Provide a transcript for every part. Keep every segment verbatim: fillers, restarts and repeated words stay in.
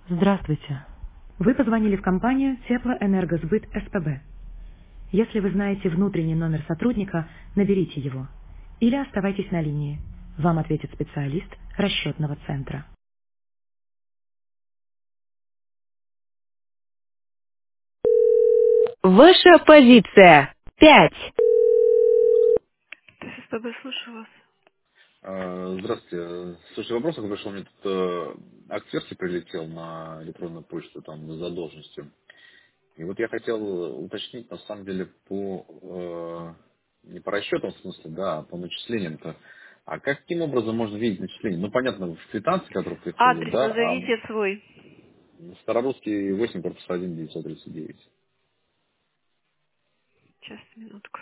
Здравствуйте. Вы позвонили в компанию Теплоэнергосбыт СПБ. Если вы знаете внутренний номер сотрудника, наберите его. Или оставайтесь на линии. Вам ответит специалист расчетного центра. Ваша позиция. Пять. СПБ, слушаю вас. А, Здравствуйте. Слушай, вопрос такой пришел. Мне тут э, акт версии прилетел на электронную почту там с задолженностью. И вот я хотел уточнить, на самом деле, по э, не по расчетам, в смысле, да, а по начислениям-то. А каким образом можно видеть начисление? Ну, понятно, в квитанции, которые приходят, Адрес да, а назовите свой. Старорусский восемь, корпус один, девятьсот тридцать девять. Сейчас, минутку.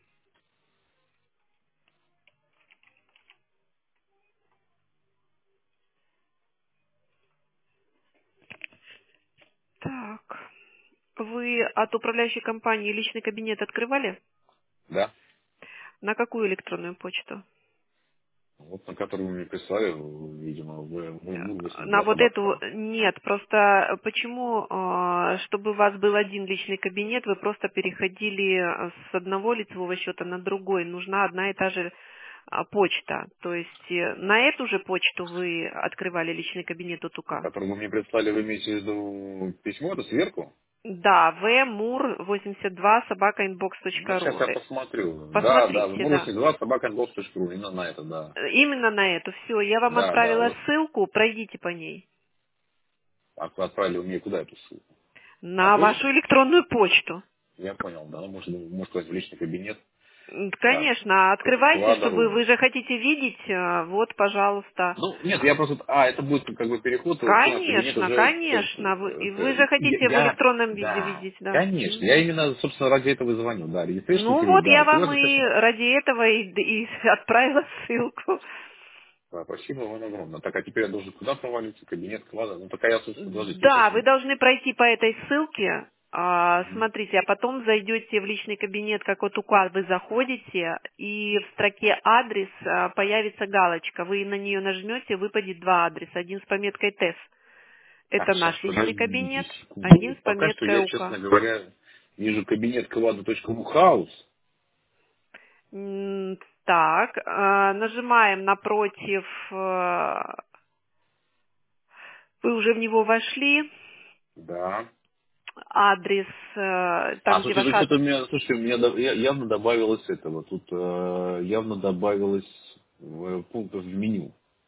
Так. Вы от управляющей компании личный кабинет открывали? Да? На какую электронную почту? Вот на который вы мне прислали, видимо, вы, вы, вы На восемьдесят два вот эту собака. нет, просто почему, а, чтобы у вас был один личный кабинет, вы просто переходили с одного лицевого счета на другой, нужна одна и та же а, почта, то есть э, на эту же почту вы открывали личный кабинет от На УК? который вы мне прислали, вы имеете в виду письмо, это сверху? Да, в мур восемьдесят два собака инбокс Ну, точка сейчас ру. я Э, посмотрю. Да, да, Посмотрите, да. восемьдесят два собака инбокс точка ру, именно на это, да. Э, Именно на эту, все, я вам Да, да, отправила вот. ссылку, пройдите по ней. А вы отправили мне куда эту ссылку? На На вашу почту? электронную почту. Я понял, да, ну, может, может сказать, в личный кабинет. М, Так, Конечно, к, к открывайте, чтобы Ладору. вы же хотите видеть, э, вот, пожалуйста. Ну, нет, я просто... А, это будет как бы переход в личный кабинет Конечно, уже... То есть, конечно, вы, и вы э, же я, хотите в я- электронном виде да, видеть, да. конечно. Я Мгм. именно, собственно, ради этого и звоню. Да, registration Ну period, вот, да. я И вам тогда, и соответственно, ради этого и, и отправила ссылку. да, спасибо вам огромное. Так, а теперь я должен куда провалиться? Кабинет, клада? Ну, такая я, собственно, подождите, я Да, сейчас... вы должны пройти по этой ссылке. А, Мгм. смотрите, а потом зайдете в личный кабинет, как вот уклад, вы заходите, и в строке адрес а, появится галочка. Вы на нее нажмете, выпадет два адреса. Один с пометкой ТЭС. Так, Это сейчас, наш личный подождите кабинет, один секунду. с Пока что пометкой я, УК. честно говоря, вижу кабинет квада точка хаус. М, Так, а, нажимаем напротив, а, вы уже в него вошли, Да. адрес, а, А, там, где слушайте, ваш тут что-то адрес. у меня, слушайте, у меня да- я- явно добавилось этого. Тут э, явно добавилось э, пунктов в меню.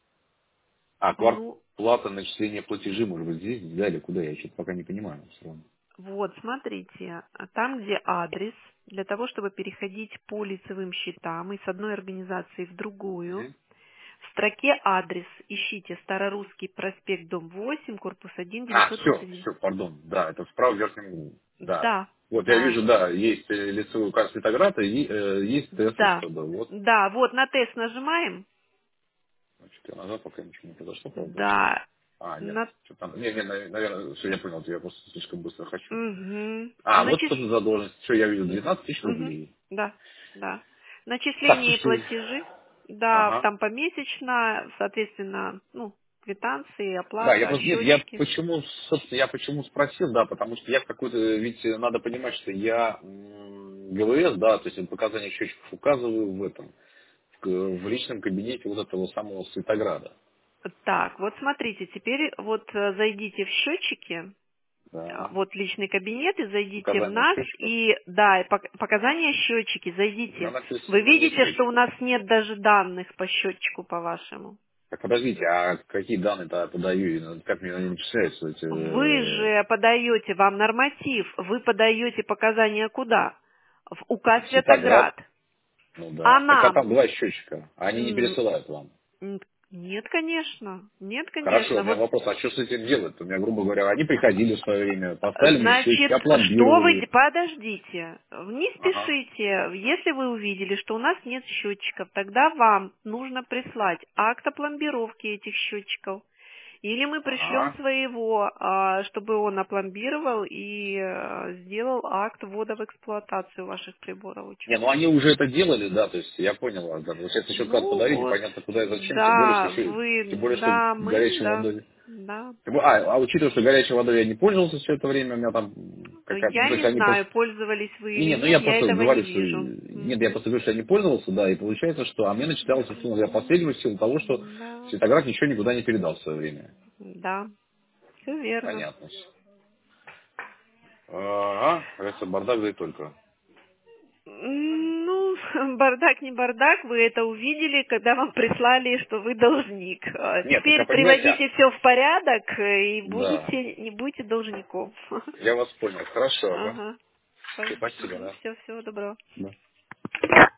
А, Ну, квартплата, начисление платежи, может быть, здесь, да, или куда? Я что-то пока не понимаю. Все равно. вот, смотрите, а там, где адрес, для того, чтобы переходить по лицевым счетам и с одной организации в другую, Мгм. в строке адрес ищите Старорусский проспект, дом восемь, корпус один, А, девятьсот тридцать все, девять. все, пардон. Да, это справа в верхнем углу. Да. Да, Вот я да, вижу, да, есть э, лицевой указ Светограда и э, есть тест да, СПБ. Вот. да, вот на тест нажимаем, Значит, я нажал, пока ничего не произошло, правда. да, А, нет, на, что там. Не, не, наверное, все, я понял, я просто слишком быстро хочу. угу, А, вот что за задолженность. Все, я вижу, девятнадцать тысяч Угу. рублей. Да, да. Так, Начисления и слушайте, платежи, да, ага. там помесячно, соответственно, ну, квитанции, Да, я оплата, просто, нет, я счетчики. почему, собственно, я почему спросил, да, потому что я в какой-то, ведь надо понимать, что я м, ГВС, да, то есть показания счетчиков указываю в этом, в, в личном кабинете вот этого самого Светограда. Так, вот смотрите, теперь вот э, зайдите в счетчики, а, Да, вот личный кабинет, и зайдите в показания нас, счетчиков. и да, и пок- показания счетчики, У меня зайдите. Вы написано нет видите, что у счетчиков. нас нет даже данных по счетчику по-вашему? Так, подождите, а какие данные-то я подаю, и как мне они начисляются эти... Вы э, же подаете, вам норматив, вы подаете показания куда? В УК Светоград? Светоград. Ну А да. Так а нам? там два счетчика. а Они не М, пересылают вам. м, Нет, конечно. Нет, Хорошо, у конечно. меня Вот, вопрос, а что с этим делать? У меня, грубо говоря, они приходили в свое время, поставили мне счетчики, значит, что вы... де- опломбировали. Подождите. Не Ага. спешите. Если вы увидели, что у нас нет счетчиков, тогда вам нужно прислать акт о пломбировке этих счетчиков. Или мы пришлем Ага. своего, а, чтобы он опломбировал и а, сделал акт ввода в эксплуатацию ваших приборов Не, учета. ну они уже это делали, да, то есть я понял вас, да. Вот сейчас еще куда-то Ну подарить, вот, непонятно куда и зачем, тем более, что да, еще, тем вы, более, что да, мы, горячей да. водой. Да. А, а учитывая, что горячей водой я не пользовался все это время, у меня там какая-то... Ну, Я то есть не они просто... знаю, пользовались вы Не, или не, ну нет, я я просто этого не говорю, что... вижу. Нет, я Мгм. просто говорю, что я не пользовался, да, и получается, что... А мне начиталось, условно говоря, последнего в силу того, что Да, Светоград ничего никуда не передал в свое время. да, все верно. Понятно. Ага, это бардак, да и только. Ну, бардак не бардак, вы это увидели, когда вам прислали, что вы должник. А Нет, так а теперь понимаете, приводите все в порядок э, и да, будете, не будьте должником. я вас понял. Хорошо, ага. Ага. Спасибо, да. Все, всего доброго. Да.